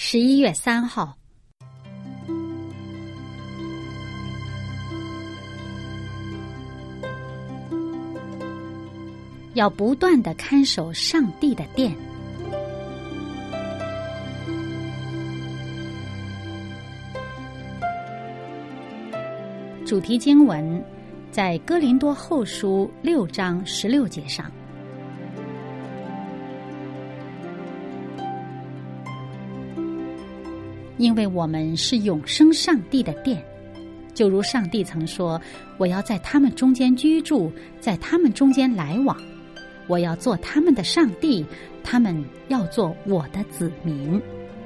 11月3号，要不断地看守上帝的殿。主题经文在哥林多后书6章16节上。因为我们是永生上帝的殿，就如上帝曾说，我要在他们中间居住，在他们中间来往，我要做他们的上帝，他们要做我的子民。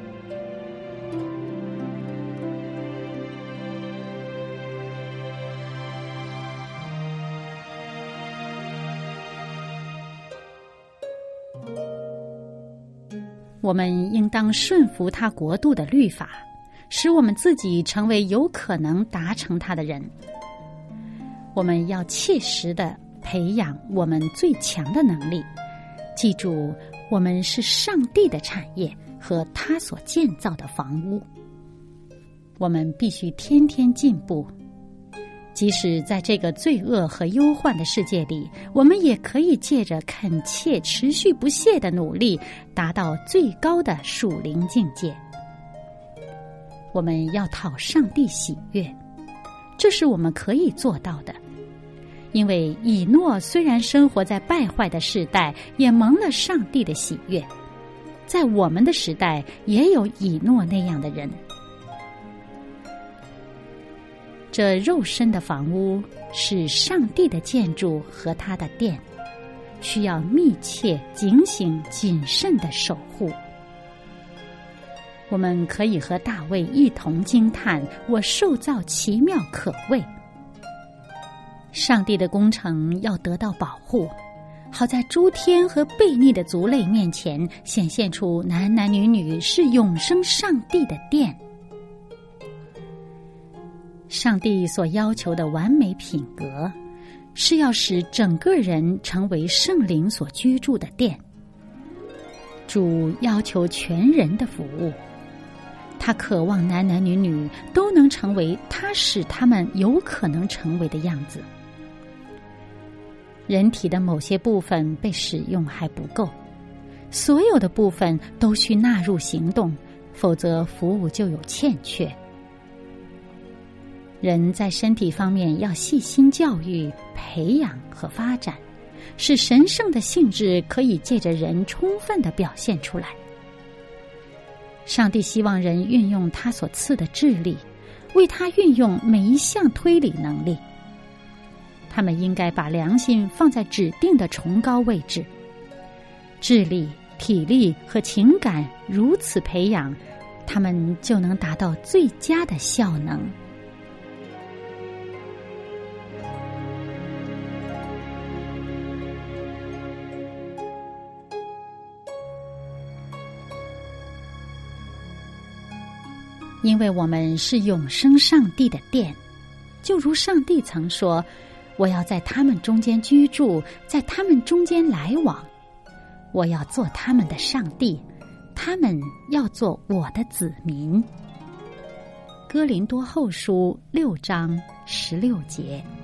我们应当顺服他国度的律法，使我们自己成为有可能达成他的人。我们要切实地培养我们最强的能力，记住，我们是上帝的产业和他所建造的房屋。我们必须天天进步，即使在这个罪恶和忧患的世界里，我们也可以借着恳切持续不懈的努力，达到最高的属灵境界。我们要讨上帝喜悦，这是我们可以做到的。因为以诺虽然生活在败坏的时代，也蒙了上帝的喜悦。在我们的时代，也有以诺那样的人。这肉身的房屋是上帝的建筑和他的殿，需要密切、警醒、谨慎的守护。我们可以和大卫一同惊叹，我受造奇妙可畏。上帝的工程要得到保护，好在诸天和悖逆的族类面前显现出男男女女是永生上帝的殿。上帝所要求的完美品格，是要使整个人成为圣灵所居住的殿。主要求全人的服务，他渴望男男女女都能成为他使他们有可能成为的样子。人体的某些部分被使用还不够，所有的部分都需纳入行动，否则服务就有欠缺。人在身体方面要细心教育、培养和发展，使神圣的性质可以借着人充分地表现出来。上帝希望人运用他所赐的智力，为他运用每一项推理能力。他们应该把良心放在指定的崇高位置。智力、体力和情感如此培养，他们就能达到最佳的效能。因为我们是永生上帝的殿，就如上帝曾说，我要在他们中间居住，在他们中间来往，我要做他们的上帝，他们要做我的子民。哥林多后书6章16节。